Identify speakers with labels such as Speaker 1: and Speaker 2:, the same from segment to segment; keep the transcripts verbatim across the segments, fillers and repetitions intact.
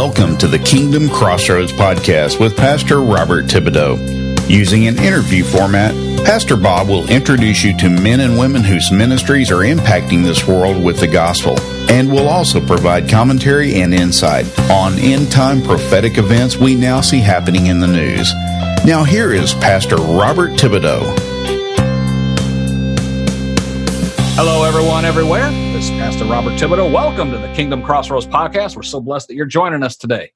Speaker 1: Welcome to the Kingdom Crossroads podcast with Pastor Robert Thibodeau. Using an interview format, Pastor Bob will introduce you to men and women whose ministries are impacting this world with the gospel, and will also provide commentary and insight on end-time prophetic events we now see happening in the news. Now here is Pastor Robert Thibodeau.
Speaker 2: Hello, everyone, everywhere. This is Pastor Robert Thibodeau. Welcome to the Kingdom Crossroads podcast. We're so blessed that you're joining us today.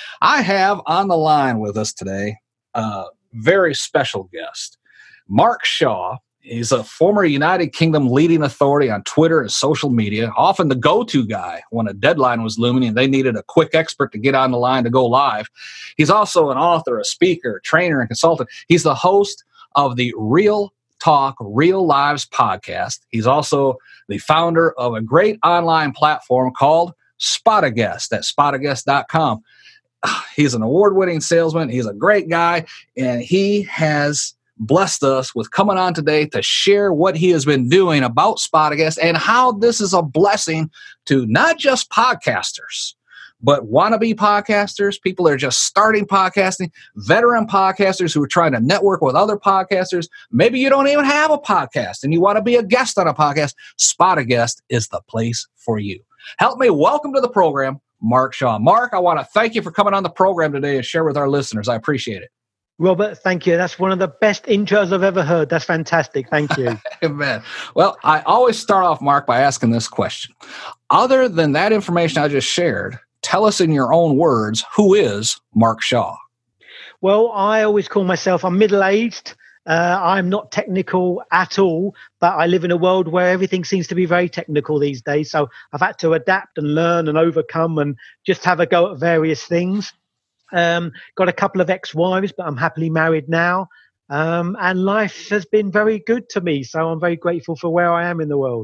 Speaker 2: I have on the line with us today a very special guest, Mark Shaw. He's a former United Kingdom leading authority on Twitter and social media, often the go-to guy when a deadline was looming and they needed a quick expert to get on the line to go live. He's also an author, a speaker, trainer, and consultant. He's the host of the Real Talk Real Lives podcast. He's also the founder of a great online platform called Spot a Guest at spot a guest dot com. He's an award-winning salesman. He's a great guy, and he has blessed us with coming on today to share what he has been doing about Spot a Guest and how this is a blessing to not just podcasters, but wannabe podcasters, people that are just starting podcasting, veteran podcasters who are trying to network with other podcasters. Maybe you don't even have a podcast and you want to be a guest on a podcast. Spot a Guest is the place for you. Help me welcome to the program, Mark Shaw. Mark, I want to thank you for coming on the program today and share with our listeners. I appreciate it.
Speaker 3: Robert, thank you. That's one of the best intros I've ever heard. That's fantastic. Thank you.
Speaker 2: Amen. Well, I always start off, Mark, by asking this question. Other than that information I just shared, tell us in your own words, who is Mark Shaw?
Speaker 3: Well, I always call myself, I'm middle-aged. Uh, I'm not technical at all, but I live in a world where everything seems to be very technical these days. So I've had to adapt and learn and overcome and just have a go at various things. Um, got a couple of ex-wives, but I'm happily married now. Um, and life has been very good to me. So I'm very grateful for where I am in the world.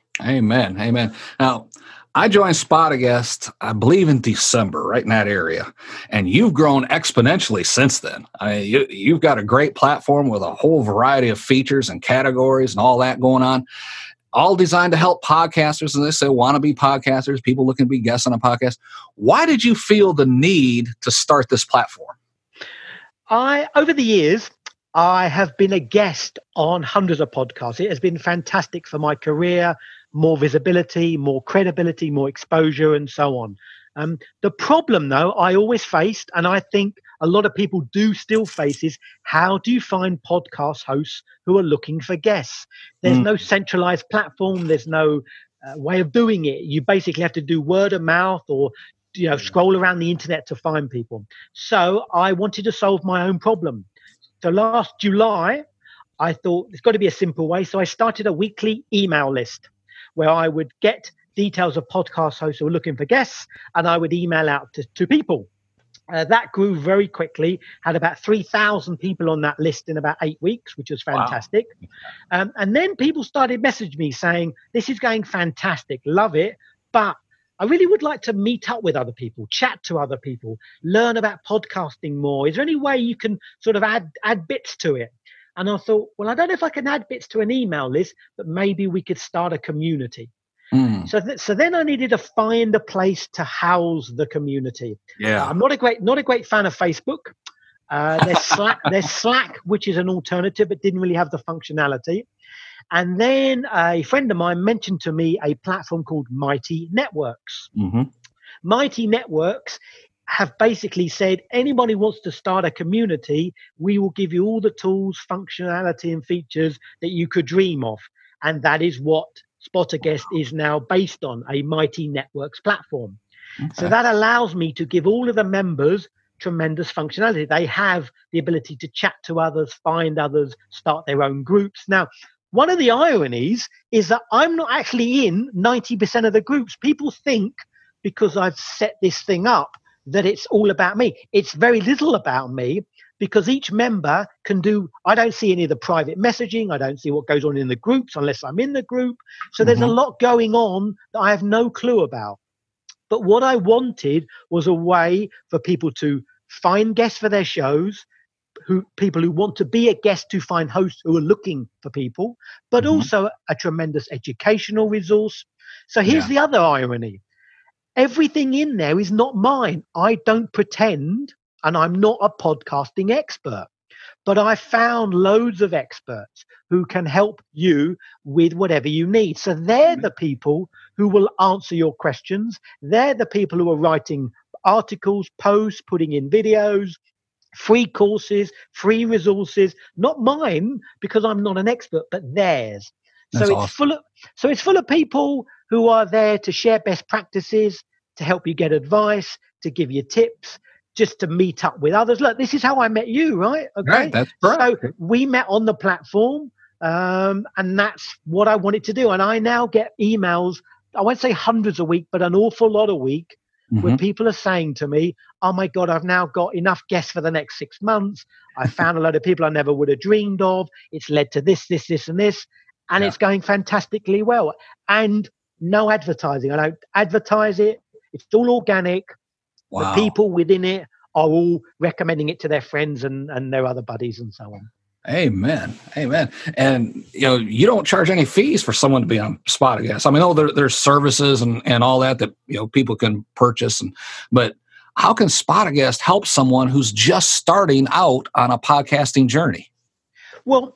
Speaker 2: Amen. Amen. Now, I joined Spot a Guest, I believe, in December, right in that area. And you've grown exponentially since then. I mean, you, you've got a great platform with a whole variety of features and categories and all that going on, all designed to help podcasters, and they say wannabe podcasters, people looking to be guests on a podcast. Why did you feel the need to start this platform?
Speaker 3: I, over the years, I have been a guest on hundreds of podcasts. It has been fantastic for my career, more visibility, more credibility, more exposure, and so on. Um, the problem, though, I always faced, and I think a lot of people do still face, is how do you find podcast hosts who are looking for guests? There's mm. no centralized platform. There's no uh, way of doing it. You basically have to do word of mouth or you know scroll around the internet to find people. So I wanted to solve my own problem. So last July, I thought there's got to be a simple way. So I started a weekly email list where I would get details of podcast hosts who are looking for guests, and I would email out to, to people. Uh, that grew very quickly, had about three thousand people on that list in about eight weeks, which was fantastic. Wow. Um, and then people started messaging me saying, this is going fantastic, love it, but I really would like to meet up with other people, chat to other people, learn about podcasting more. Is there any way you can sort of add add bits to it? And I thought, well, I don't know if I can add bits to an email list, but maybe we could start a community. Mm. So, th- so then I needed to find a place to house the community.
Speaker 2: Yeah,
Speaker 3: uh, I'm not a great not a great fan of Facebook. Uh, there's Slack, there's Slack, which is an alternative, but didn't really have the functionality. And then a friend of mine mentioned to me a platform called Mighty Networks. Mm-hmm. Mighty Networks have basically said, anybody who wants to start a community, we will give you all the tools, functionality, and features that you could dream of. And that is what Spot a Guest is now based on, a Mighty Networks platform. Okay. So that allows me to give all of the members tremendous functionality. They have the ability to chat to others, find others, start their own groups. Now, one of the ironies is that I'm not actually in ninety percent of the groups. People think because I've set this thing up that it's all about me. It's very little about me because each member can do, I don't see any of the private messaging. I don't see what goes on in the groups unless I'm in the group. So mm-hmm. there's a lot going on that I have no clue about. But what I wanted was a way for people to find guests for their shows, who people who want to be a guest to find hosts who are looking for people, but mm-hmm. also a tremendous educational resource. So here's yeah. the other irony. everything in there is not mine. I don't pretend, and I'm not a podcasting expert. But I found loads of experts who can help you with whatever you need. So they're the people who will answer your questions. They're the people who are writing articles, posts, putting in videos, free courses, free resources. Not mine, because I'm not an expert, but theirs.
Speaker 2: That's
Speaker 3: so it's
Speaker 2: awesome.
Speaker 3: full of so it's full of people who are there to share best practices, to help you get advice, to give you tips, just to meet up with others. Look, this is how I met you, right? Okay.
Speaker 2: Right, that's correct.
Speaker 3: So we met on the platform, um, and that's what I wanted to do. And I now get emails, I won't say hundreds a week, but an awful lot a week,
Speaker 2: Mm-hmm.
Speaker 3: where people are saying to me, oh my God, I've now got enough guests for the next six months. I found a load of people I never would have dreamed of. It's led to this, this, this, and this. And
Speaker 2: Yeah.
Speaker 3: it's going fantastically well. And no advertising. I don't advertise it. It's all organic.
Speaker 2: Wow.
Speaker 3: The people within it are all recommending it to their friends and, and their other buddies and so on.
Speaker 2: Amen. Amen. And, you know, you don't charge any fees for someone to be on Spot a Guest. I mean, oh, there, there's services and, and all that that, you know, people can purchase. And but how can Spot a Guest help someone who's just starting out on a podcasting journey?
Speaker 3: Well,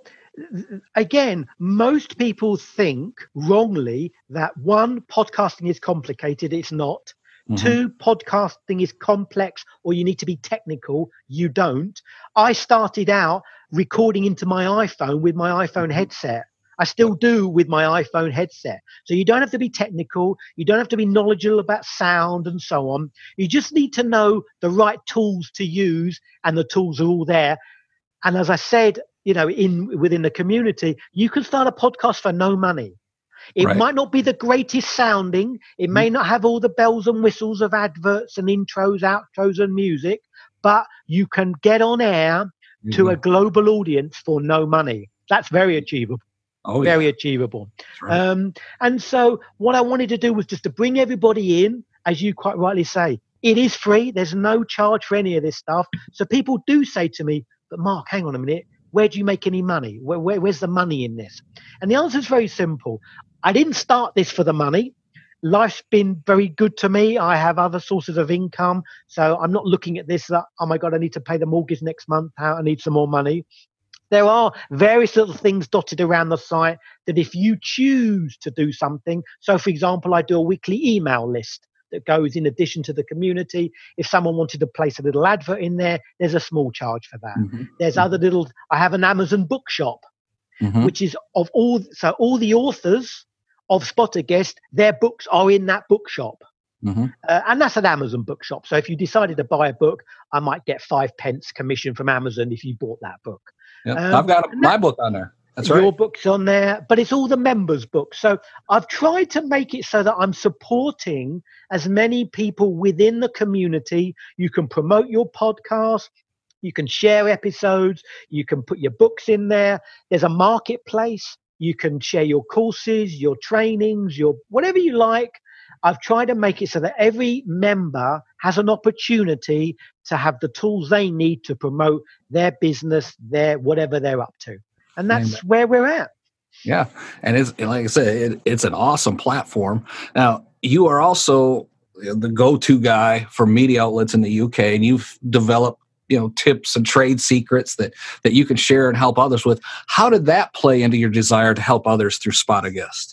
Speaker 3: again, most people think wrongly that one, podcasting is complicated. It's not. Mm-hmm. Two, podcasting is complex or you need to be technical. You don't. I started out recording into my iPhone with my iPhone headset. I still do with my iPhone headset. So you don't have to be technical. You don't have to be knowledgeable about sound and so on. You just need to know the right tools to use, and the tools are all there. And as I said, you know, in within the community, you can start a podcast for no money. It
Speaker 2: right.
Speaker 3: might not be the greatest sounding. It may not have all the bells and whistles of adverts and intros, outros and music, but you can get on air mm-hmm. to a global audience for no money. That's very achievable.
Speaker 2: Oh,
Speaker 3: very
Speaker 2: yeah.
Speaker 3: achievable.
Speaker 2: Right.
Speaker 3: Um, and so what I wanted to do was just to bring everybody in, as you quite rightly say. It is free. There's no charge for any of this stuff. So people do say to me, but Mark, hang on a minute. Where do you make any money? Where, where, where's the money in this? And the answer is very simple. I didn't start this for the money. Life's been very good to me. I have other sources of income. So I'm not looking at this, that, oh my God, I need to pay the mortgage next month. I need some more money. There are various little things dotted around the site that if you choose to do something. So, for example, I do a weekly email list that goes in addition to the community. If someone wanted to place a little advert in there, there's a small charge for that. Mm-hmm. There's mm-hmm. other little, I have an Amazon bookshop, mm-hmm. which is of all, so all the authors of Spot a Guest, their books are in that bookshop. Mm-hmm. Uh, and that's an Amazon bookshop. So if you decided to buy a book, I might get five pence commission from Amazon if you bought that book.
Speaker 2: Yep. Um, I've got my that, book on there. That's
Speaker 3: your
Speaker 2: right.
Speaker 3: Your book's on there, but it's all the members' books. So I've tried to make it so that I'm supporting as many people within the community. You can promote your podcast. You can share episodes. You can put your books in there. There's a marketplace. You can share your courses, your trainings, your whatever you like. I've tried to make it so that every member has an opportunity to have the tools they need to promote their business, their whatever they're up to. And that's Amen. Where we're at.
Speaker 2: Yeah. And it's like I said, it, it's an awesome platform. Now, you are also the go-to guy for media outlets in the U K, and you've developed, you know, tips and trade secrets that, that you can share and help others with. How did that play into your desire to help others through Spot a Guest?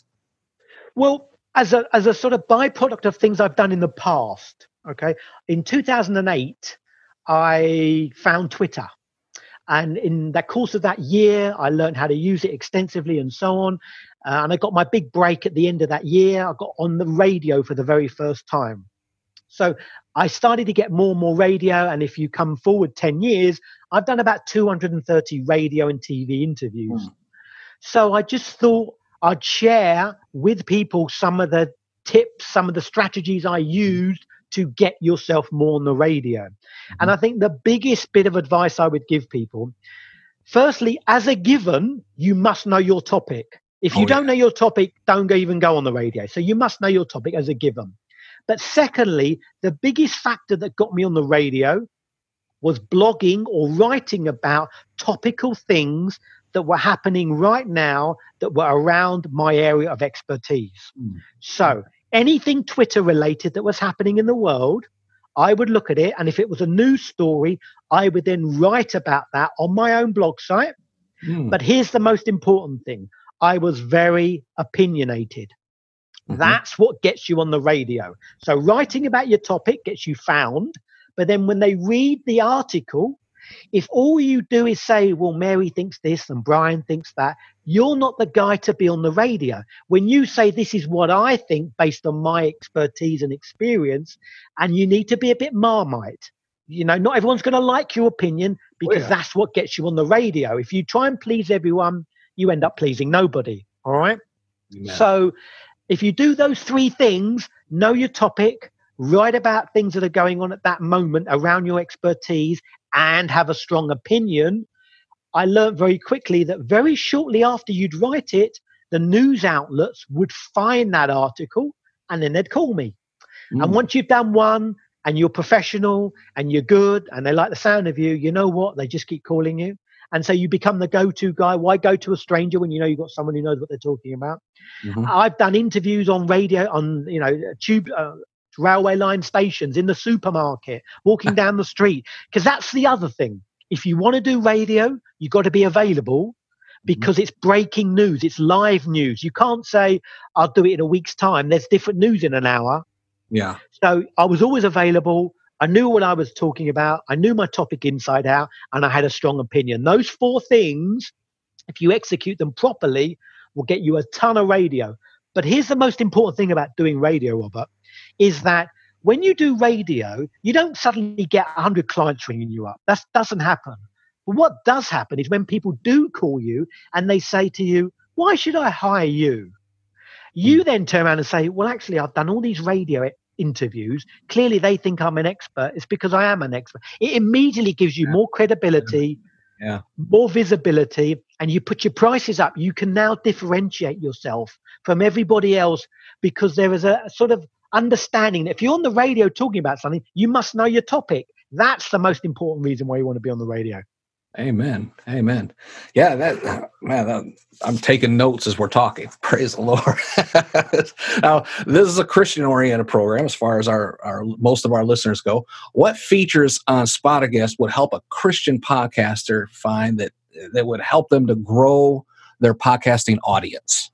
Speaker 2: Well, As a as a sort of byproduct of things I've done in the past, okay, in two thousand eight, I found Twitter. And in the course of that year, I learned how to use it extensively and so on. Uh, and I got my big break at the end of that year. I got on the radio for the very first time. So I started to get more and more radio. And if you come forward ten years, I've done about two hundred thirty radio and T V interviews. Mm. So I just thought I'd share with people some of the tips, some of the strategies I used to get yourself more on the radio. Mm-hmm. And I think the biggest bit of advice I would give people, firstly, as a given, you must know your topic. If you oh, don't yeah. know your topic, don't go, even go on the radio. So you must know your topic as a given. But secondly, the biggest factor that got me on the radio was blogging or writing about topical things that were happening right now that were around my area of expertise. Mm. So
Speaker 3: anything Twitter related that was happening in the world, I would look at it. And if it was a news story, I would then write about that on my own blog site. Mm. But here's the most important thing. I was very opinionated. Mm-hmm. That's what gets you on the radio. So writing about your topic gets you found. But then when they read the article, if all you do is say, well, Mary thinks this and Brian thinks that, you're not the guy to be on the radio. When you say this is what I think based on my expertise and experience, and you need to be a bit Marmite. You know, not everyone's going to like your opinion because oh, yeah. that's what gets you on the radio. If you try and please everyone, you end up pleasing nobody. All right. Yeah. So if you do those three things, know your topic, write about things that are going on at that moment around your expertise, and have a strong opinion, I learned very quickly that very shortly after you'd write it, the news outlets would find that article and then they'd call me. Mm. And once you've done one and you're professional and you're good and they like the sound of you, you know what? They just keep calling you. And so you become the go-to guy. Why go to a stranger when you know you've got someone who knows what they're talking about? Mm-hmm. I've done interviews on radio, on, you know, tube, uh, railway line stations, in the supermarket, walking down the street. Because that's the other thing. If you want to do radio, you've got to be available because mm-hmm. it's breaking news. It's live news. You can't say, I'll do it in a week's time. There's different news in an hour.
Speaker 2: Yeah.
Speaker 3: So I was always available. I knew what I was talking about. I knew my topic inside out, and I had a strong opinion. Those four things, if you execute them properly, will get you a ton of radio. But here's the most important thing about doing radio, Robert, is that when you do radio, you don't suddenly get one hundred clients ringing you up. That doesn't happen. But what does happen is when people do call you and they say to you, why should I hire you? You mm. then turn around and say, well, actually, I've done all these radio interviews. Clearly, they think I'm an expert. It's because I am an expert. It immediately gives you yeah. more credibility,
Speaker 2: yeah.
Speaker 3: more visibility, and you put your prices up. You can now differentiate yourself from everybody else because there is a sort of understanding that if you're on the radio talking about something, you must know your topic. That's the most important reason why you want to be on the radio.
Speaker 2: Amen. Amen. Yeah, that man, that, I'm taking notes as we're talking. Praise the Lord. Now, this is a Christian-oriented program as far as our, our most of our listeners go. What features on Spot a Guest would help a Christian podcaster find that that would help them to grow their podcasting audience?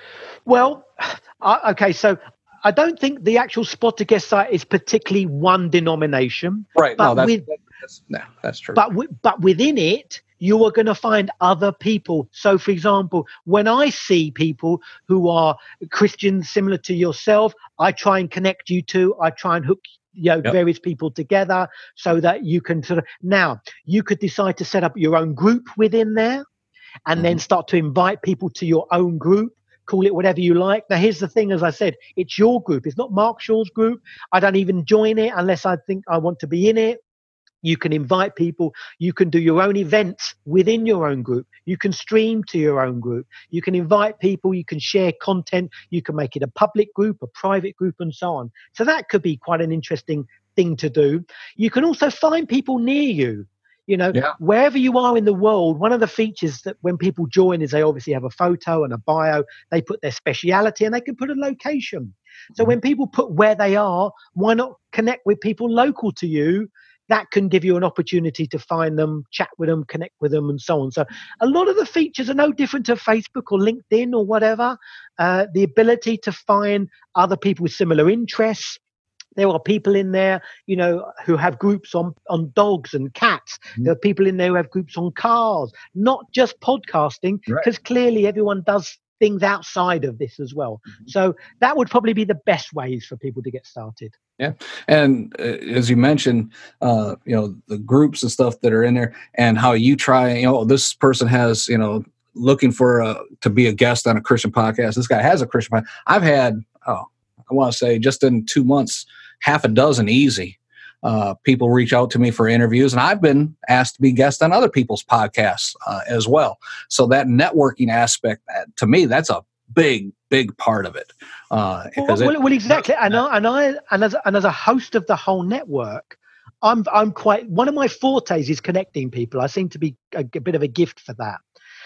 Speaker 3: Well, uh, okay, so I don't think the actual Spot a Guest site is particularly one denomination.
Speaker 2: Right.
Speaker 3: But
Speaker 2: no, that's,
Speaker 3: with,
Speaker 2: that's, no, that's true.
Speaker 3: But, w- but within it, you are going to find other people. So, for example, when I see people who are Christians similar to yourself, I try and connect you to, I try and hook you know, yep. various people together so that you can sort of, now, you could decide to set up your own group within there and mm-hmm. then start to invite people to your own group. Call it whatever you like. Now, here's the thing, as I said, it's your group. It's not Mark Shaw's group. I don't even join it unless I think I want to be in it. You can invite people. You can do your own events within your own group. You can stream to your own group. You can invite people. You can share content. You can make it a public group, a private group, and so on. So that could be quite an interesting thing to do. You can also find people near you. You know, yeah. wherever you are in the world, one of the features that when people join is they obviously have a photo and a bio. They put their speciality and they can put a location. So mm-hmm. when people put where they are, why not connect with people local to you? That can give you an opportunity to find them, chat with them, connect with them, and so on. So a lot of the features are no different to Facebook or LinkedIn or whatever. Uh, the ability to find other people with similar interests. There are people in there, you know, who have groups on, on dogs and cats. Mm-hmm. There are people in there who have groups on cars, not just podcasting, because right. clearly everyone does things outside of this as well. Mm-hmm. So that would probably be the best ways for people to get started.
Speaker 2: Yeah. And uh, as you mentioned, uh, you know, the groups and stuff that are in there and how you try, you know, this person has, you know, looking for a, to be a guest on a Christian podcast. This guy has a Christian podcast. I've had, oh, I want to say just in two months, half a dozen easy. Uh, people reach out to me for interviews, and I've been asked to be guest on other people's podcasts uh, as well. So that networking aspect, uh, to me, that's a big, big part of it. Uh,
Speaker 3: well, well,
Speaker 2: it,
Speaker 3: well, exactly. And I, and I, and as, and as a host of the whole network, I'm, I'm quite, one of my fortes is connecting people. I seem to be a, a bit of a gift for that.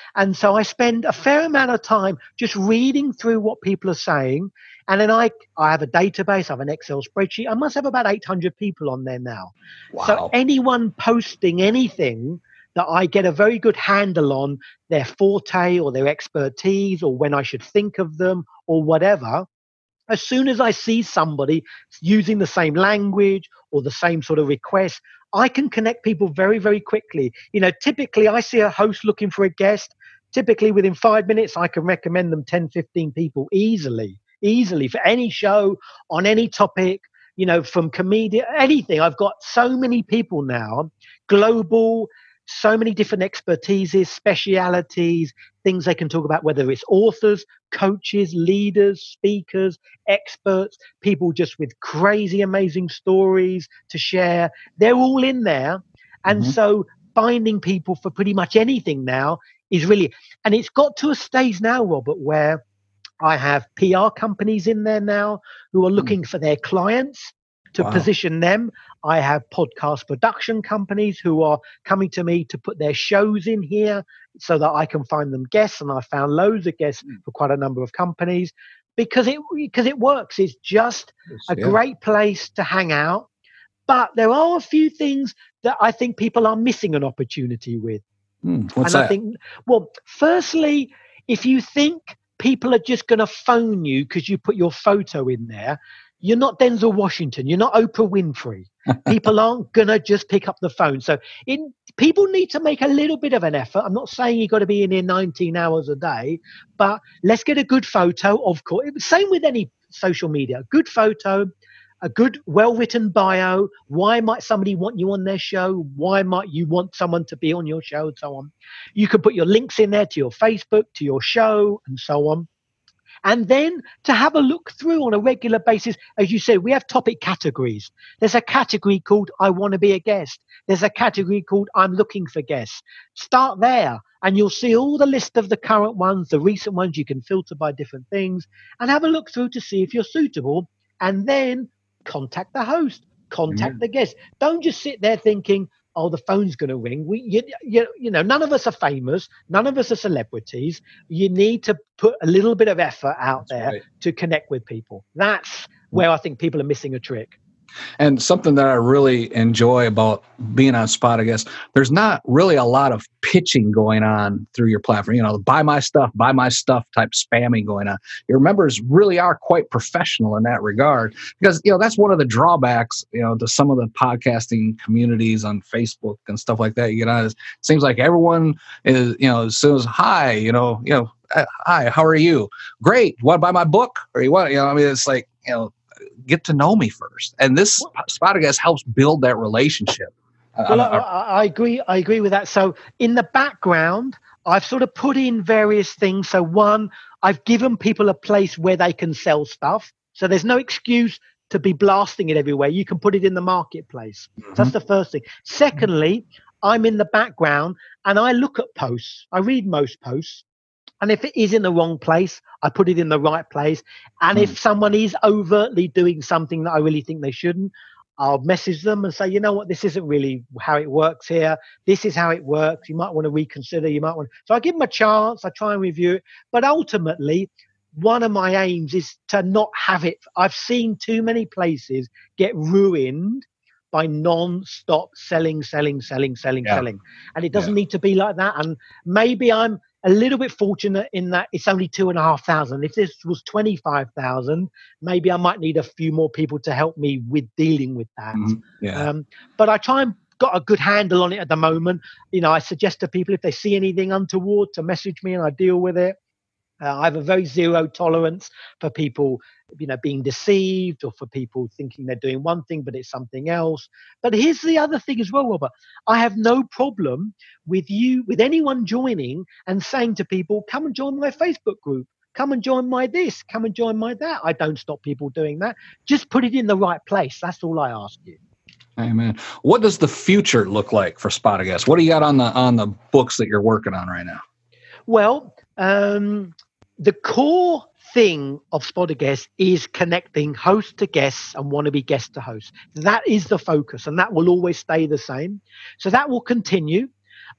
Speaker 3: And so I spend a fair amount of time just reading through what people are saying. And then I, I have a database, I have an Excel spreadsheet. I must have about eight hundred people on there now.
Speaker 2: Wow.
Speaker 3: So anyone posting anything that I get a very good handle on their forte or their expertise or when I should think of them or whatever, as soon as I see somebody using the same language or the same sort of request, I can connect people very, very quickly. You know, typically I see a host looking for a guest. Typically within five minutes, I can recommend them ten, fifteen people easily, easily for any show on any topic, you know, from comedian, anything. I've got so many people now, global, so many different expertises, specialities, things they can talk about, whether it's authors, coaches, leaders, speakers, experts, people just with crazy, amazing stories to share. They're all in there. And mm-hmm. so finding people for pretty much anything now is really, and it's got to a stage now, Robert, where I have P R companies in there now who are looking mm. for their clients to wow. position them. I have podcast production companies who are coming to me to put their shows in here so that I can find them guests. And I found loads of guests for quite a number of companies because it because it works. It's just a yeah. great place to hang out. But there are a few things that I think people are missing an opportunity with.
Speaker 2: Hmm, what's
Speaker 3: and
Speaker 2: that?
Speaker 3: I think, well, firstly, if you think people are just going to phone you because you put your photo in there, you're not Denzel Washington. You're not Oprah Winfrey. People aren't going to just pick up the phone. So in, people need to make a little bit of an effort. I'm not saying you've got to be in here nineteen hours a day, but let's get a good photo, of course. Same with any social media. Good photo, a good, well-written bio. Why might somebody want you on their show? Why might you want someone to be on your show and so on? You can put your links in there to your Facebook, to your show, and so on. And then to have a look through on a regular basis, as you said, we have topic categories. There's a category called I want to be a guest. There's a category called I'm looking for guests. Start there and you'll see all the list of the current ones, the recent ones. You can filter by different things and have a look through to see if you're suitable. And then contact the host, contact mm-hmm. the guest. Don't just sit there thinking, oh, the phone's going to ring. We, you, you, you know, none of us are famous. None of us are celebrities. You need to put a little bit of effort out That's there right. to connect with people. That's where I think people are missing a trick.
Speaker 2: And something that I really enjoy about being on Spot, I guess, there's not really a lot of pitching going on through your platform. You know, buy my stuff, buy my stuff type spamming going on. Your members really are quite professional in that regard because, you know, that's one of the drawbacks, you know, to some of the podcasting communities on Facebook and stuff like that. You know, it seems like everyone is, you know, says, hi, you know, you know, hi, how are you? Great. You want to buy my book? Or you want, you know, I mean, it's like, you know, get to know me first. And this Spot, I guess, helps build that relationship.
Speaker 3: Well, I, I agree. I agree with that. So in the background, I've sort of put in various things. So one, I've given people a place where they can sell stuff. So there's no excuse to be blasting it everywhere. You can put it in the marketplace. Mm-hmm. So that's the first thing. Secondly, I'm in the background and I look at posts. I read most posts. And if it is in the wrong place, I put it in the right place. And mm. if someone is overtly doing something that I really think they shouldn't, I'll message them and say, you know what, this isn't really how it works here. This is how it works. You might want to reconsider. You might want to. So I give them a chance. I try and review it. But ultimately, one of my aims is to not have it. I've seen too many places get ruined by non-stop selling, selling, selling, selling, yeah. selling. And it doesn't yeah. need to be like that. And maybe I'm a little bit fortunate in that it's only two and a half thousand. If this was twenty-five thousand, maybe I might need a few more people to help me with dealing with that. Mm-hmm. Yeah. Um, but I try and got a good handle on it at the moment. You know, I suggest to people if they see anything untoward to message me and I deal with it. Uh, I have a very zero tolerance for people, you know, being deceived or for people thinking they're doing one thing, but it's something else. But here's the other thing as well, Robert. I have no problem with you, with anyone joining and saying to people, come and join my Facebook group. Come and join my this. Come and join my that. I don't stop people doing that. Just put it in the right place. That's all I ask you.
Speaker 2: Amen. What does the future look like for Spot, I guess? What do you got on the on the books that you're working on right now?
Speaker 3: Well, um, the core thing of Spot a Guest is connecting host to guests and wannabe guest to host. That is the focus, and that will always stay the same. So that will continue.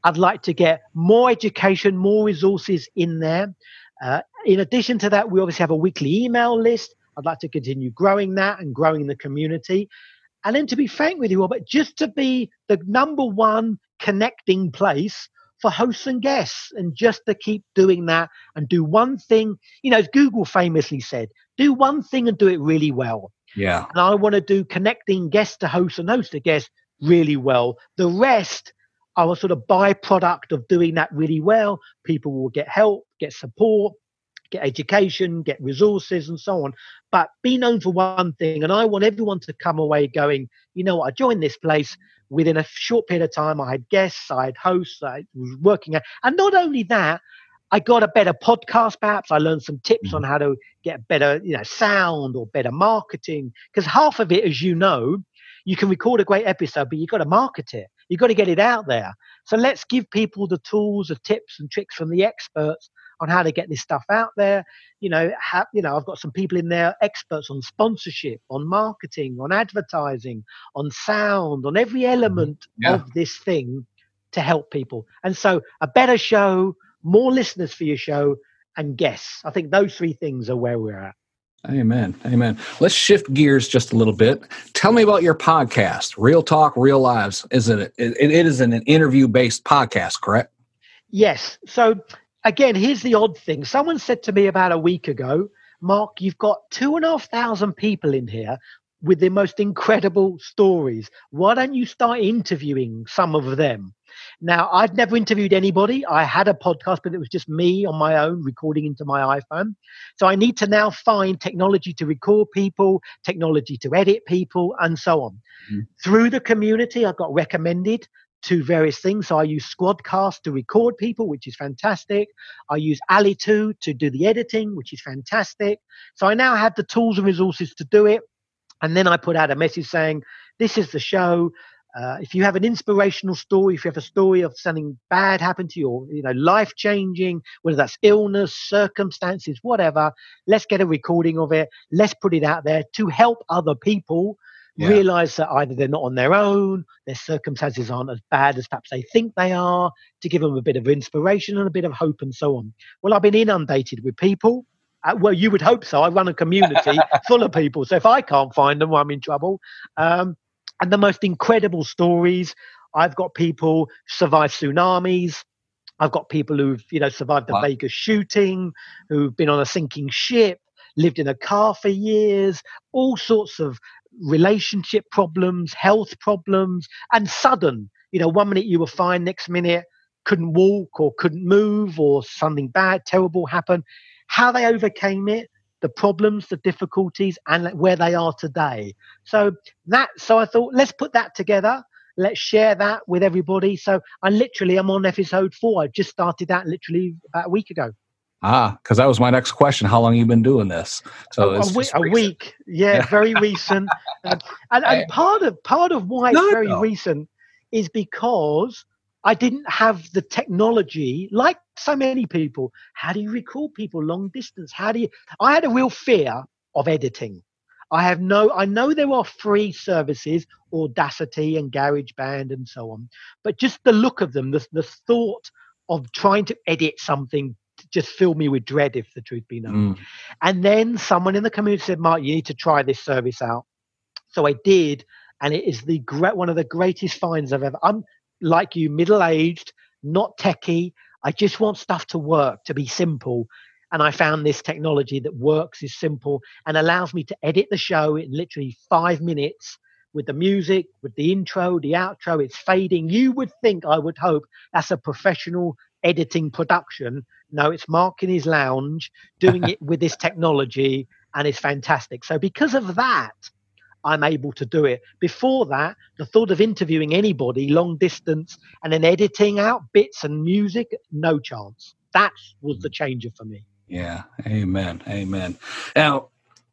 Speaker 3: I'd like to get more education, more resources in there. Uh, in addition to that, we obviously have a weekly email list. I'd like to continue growing that and growing the community. And then to be frank with you, Robert, just to be the number one connecting place for hosts and guests, and just to keep doing that and do one thing. You know, as Google famously said, do one thing and do it really well.
Speaker 2: Yeah.
Speaker 3: And I want to do connecting guest to host and host to guest really well. The rest are a sort of byproduct of doing that really well. People will get help, get support, get education, get resources, and so on. But be known for one thing. And I want everyone to come away going, you know what, I joined this place. Within a short period of time, I had guests, I had hosts, I was working at, and not only that, I got a better podcast, perhaps. I learned some tips mm-hmm. on how to get better, you know, sound or better marketing. Because half of it, as you know, you can record a great episode, but you've got to market it. You've got to get it out there. So let's give people the tools, the tips and tricks from the experts on how to get this stuff out there. You know, have, you know, I've got some people in there, experts on sponsorship, on marketing, on advertising, on sound, on every element yeah. of this thing to help people. And so a better show, more listeners for your show, and guests. I think those three things are where we're at.
Speaker 2: Amen. Amen. Let's shift gears just a little bit. Tell me about your podcast, Real Talk, Real Lives. Is it, it, it is an interview-based podcast, correct?
Speaker 3: Yes. So again, here's the odd thing. Someone said to me about a week ago, Mark, you've got two and a half thousand people in here with the most incredible stories. Why don't you start interviewing some of them? Now, I'd never interviewed anybody. I had a podcast, but it was just me on my own recording into my iPhone. So I need to now find technology to record people, technology to edit people, and so on. Mm-hmm. Through the community, I got recommended to various things. So I use Squadcast to record people, which is fantastic. I use Ali two to do the editing, which is fantastic. So I now have the tools and resources to do it. And then I put out a message saying, this is the show. Uh, if you have an inspirational story, if you have a story of something bad happened to you, or, you know, life-changing, whether that's illness, circumstances, whatever, let's get a recording of it. Let's put it out there to help other people yeah. realize that either they're not on their own, their circumstances aren't as bad as perhaps they think they are, to give them a bit of inspiration and a bit of hope and so on. Well, I've been inundated with people. Uh, well, you would hope so. I run a community full of people. So if I can't find them, well, I'm in trouble. Um, and the most incredible stories. I've got people survive tsunamis. I've got people who've, you know, survived the wow. Vegas shooting, who've been on a sinking ship, lived in a car for years, all sorts of relationship problems, health problems, and sudden, you know, one minute you were fine, next minute couldn't walk or couldn't move or something bad, terrible happened. How they overcame it, the problems, the difficulties, and where they are today. So that, so I thought, let's put that together. Let's share that with everybody. So I literally, I'm on episode four. I just started that literally about a week ago.
Speaker 2: Ah, because that was my next question. How long have you been doing this? So
Speaker 3: a,
Speaker 2: it's
Speaker 3: a, week, a week. Yeah, yeah. Very recent. Um, and, and part of part of why no, it's very no. recent is because I didn't have the technology, like so many people. How do you record people long distance? How do you? I had a real fear of editing. I have no. I know there are free services, Audacity and GarageBand and so on, but just the look of them, the the thought of trying to edit something just filled me with dread, if the truth be known. Mm. And then someone in the community said, Mark, you need to try this service out. So I did, and it is the great one of the greatest finds I've ever. I'm like you, middle-aged, not techie. I just want stuff to work, to be simple. And I found this technology that works, is simple, and allows me to edit the show in literally five minutes with the music, with the intro, the outro. It's fading. You would think, I would hope, that's a professional editing production. No, it's Mark in his lounge doing it with this technology, and it's fantastic. So because of that, I'm able to do it. Before that, the thought of interviewing anybody long distance and then editing out bits and music, no chance. That was the changer for me.
Speaker 2: Yeah. Amen. Amen. Now,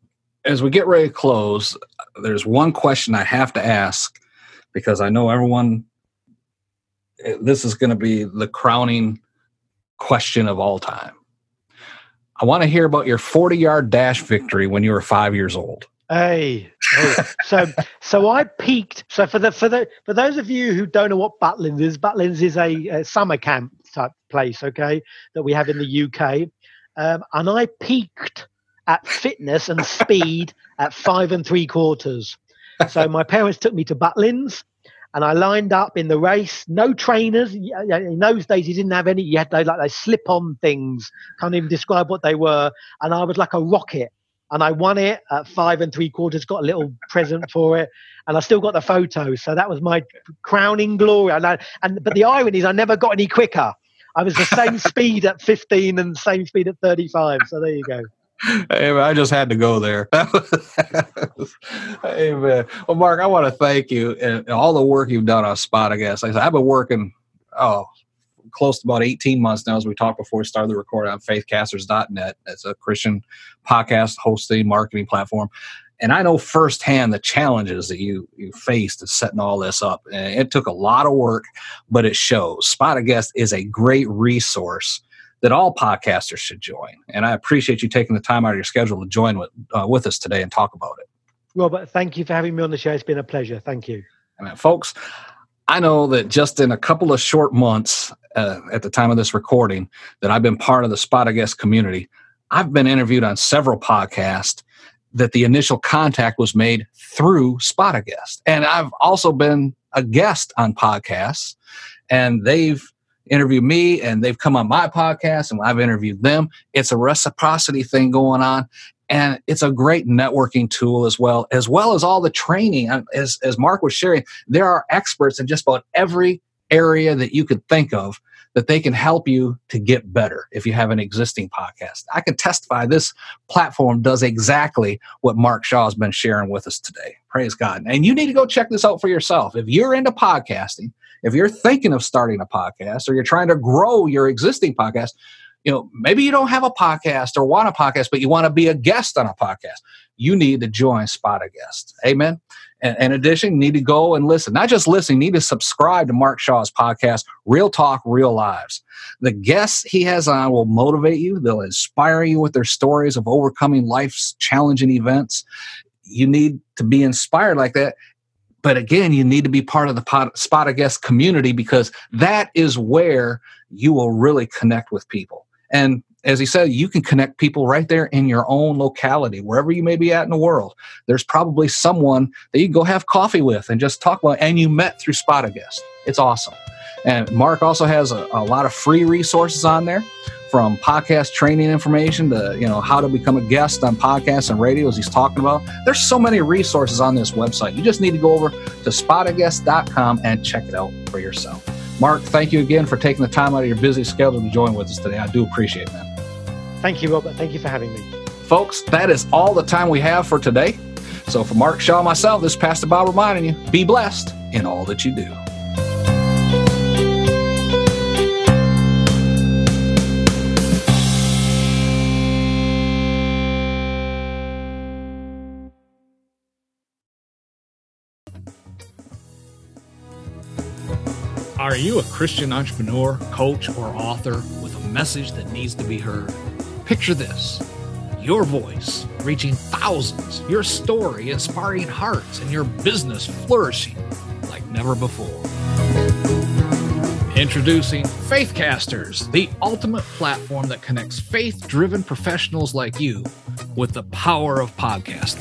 Speaker 2: as we get ready to close, there's one question I have to ask, because I know everyone, this is going to be the crowning question of all time. I want to hear about your forty-yard dash victory when you were five years old.
Speaker 3: Hey, hey. so so I peaked. So for the for the for those of you who don't know what Butlins is, Butlins is a, a summer camp type place, okay, that we have in the U K, um, and I peaked at fitness and speed at five and three quarters. So my parents took me to Butlins, and I lined up in the race. No trainers. In those days, you didn't have any. You had those like those slip-on things. Can't even describe what they were. And I was like a rocket. And I won it at five and three quarters, got a little present for it. And I still got the photo. So that was my crowning glory. And, I, and But the irony is I never got any quicker. I was the same speed at fifteen and same speed at thirty-five. So there you go.
Speaker 2: Hey, man, I just had to go there. Hey, man. Well, Mark, I want to thank you and all the work you've done on Spot, I guess. Like I said, I've been working, oh, close to about eighteen months now, as we talked before we started the recording, on faith casters dot net. It's a Christian podcast hosting marketing platform. And I know firsthand the challenges that you you faced in setting all this up. And it took a lot of work, but it shows. Spot a Guest is a great resource that all podcasters should join. And I appreciate you taking the time out of your schedule to join with, uh, with us today and talk about it.
Speaker 3: Robert, thank you for having me on the show. It's been a pleasure. Thank you.
Speaker 2: And folks, I know that just in a couple of short months uh, at the time of this recording that I've been part of the Spot a Guest community, I've been interviewed on several podcasts that the initial contact was made through Spot a Guest. And I've also been a guest on podcasts, and they've interviewed me and they've come on my podcast and I've interviewed them. It's a reciprocity thing going on. And it's a great networking tool as well, as well as all the training. As, as Mark was sharing, there are experts in just about every area that you could think of that they can help you to get better if you have an existing podcast. I can testify this platform does exactly what Mark Shaw has been sharing with us today. Praise God. And you need to go check this out for yourself. If you're into podcasting, if you're thinking of starting a podcast or you're trying to grow your existing podcast, you know, maybe you don't have a podcast or want a podcast, but you want to be a guest on a podcast, you need to join Spot a Guest. Amen. And in addition, you need to go and listen. Not just listen, you need to subscribe to Mark Shaw's podcast, Real Talk, Real Lives. The guests he has on will motivate you. They'll inspire you with their stories of overcoming life's challenging events. You need to be inspired like that. But again, you need to be part of the pod, Spot a Guest community, because that is where you will really connect with people. And as he said, you can connect people right there in your own locality, wherever you may be at in the world. There's probably someone that you can go have coffee with and just talk about, and you met through Spot a Guest. It's awesome. And Mark also has a, a lot of free resources on there, from podcast training information to, you know, how to become a guest on podcasts and radio, as he's talking about. There's so many resources on this website. You just need to go over to spot a guest dot com and check it out for yourself. Mark, thank you again for taking the time out of your busy schedule to join with us today. I do appreciate it, man.
Speaker 3: Thank you, Robert. Thank you for having me.
Speaker 2: Folks, that is all the time we have for today. So for Mark Shaw and myself, this is Pastor Bob reminding you, be blessed in all that you do.
Speaker 4: Are you a Christian entrepreneur, coach, or author with a message that needs to be heard? Picture this: your voice reaching thousands, your story inspiring hearts, and your business flourishing like never before. Introducing Faithcasters, the ultimate platform that connects faith-driven professionals like you with the power of podcasting.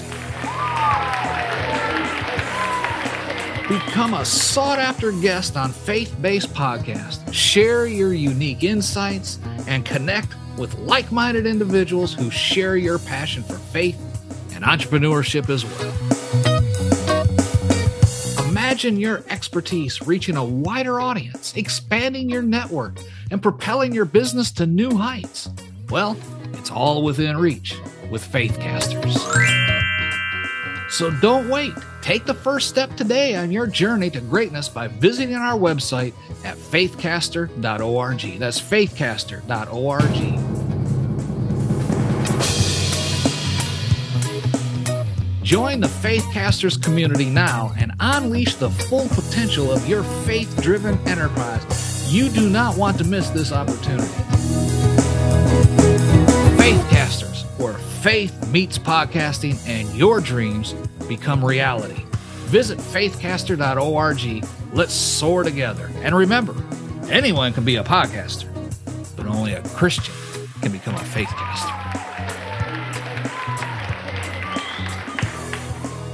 Speaker 4: Become a sought-after guest on faith-based podcasts. Share your unique insights and connect with like-minded individuals who share your passion for faith and entrepreneurship as well. Imagine your expertise reaching a wider audience, expanding your network, and propelling your business to new heights. Well, it's all within reach with Faithcasters. So don't wait. Take the first step today on your journey to greatness by visiting our website at faithcaster dot org. That's faithcaster dot org. Join the Faithcasters community now and unleash the full potential of your faith-driven enterprise. You do not want to miss this opportunity. Faithcasters, where faith meets podcasting and your dreams become reality. Visit faithcaster dot org. Let's soar together. And remember, anyone can be a podcaster, but only a Christian can become a faithcaster.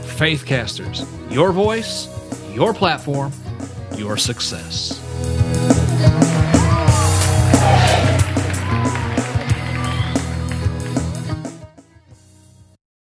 Speaker 4: Faithcasters, your voice, your platform, your success.